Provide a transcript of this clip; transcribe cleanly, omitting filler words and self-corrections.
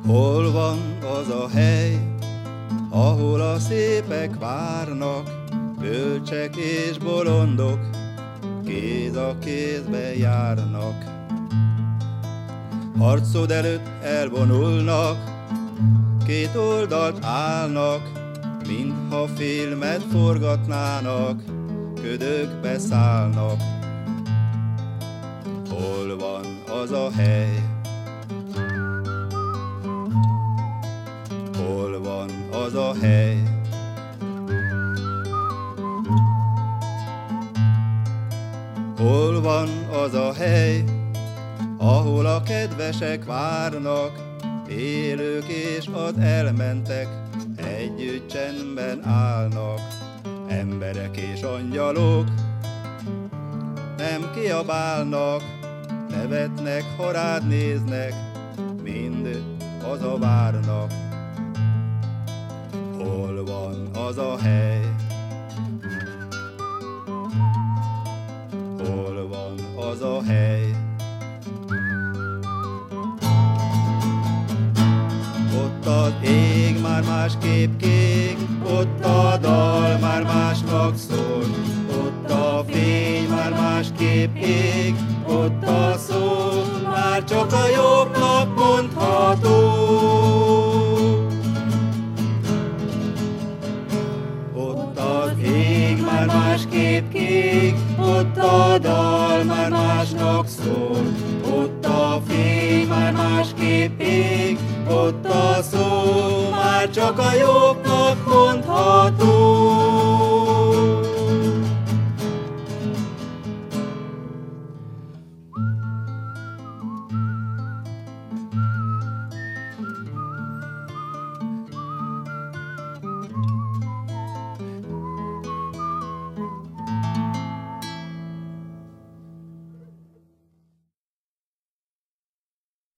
Hol van az a hely, ahol a szépek várnak, bölcsek és bolondok kéz a kézbe járnak. Harcod előtt elvonulnak, két oldalt állnak, mintha filmet forgatnának, ködökbe szállnak. Hol van az a hely? Hol van az a hely? Hol van az a hely, ahol a kedvesek várnak, élők és az elmentek együtt csendben állnak. Emberek és angyalok nem kiabálnak, nevetnek, ha rád néznek, mind hazavárnak. Hol van az a hely? Hol van az a hely? Ott az ég már másképp kék, ott a dal már másnak szól, ott a fény már másképp ég, ott a szó már csak a jobbnak mondható. Ott az ég már másképp kék, ott a dal már másnak szól, ott a fény már másképp ég, ott a szó már csak a jobbnak mondható.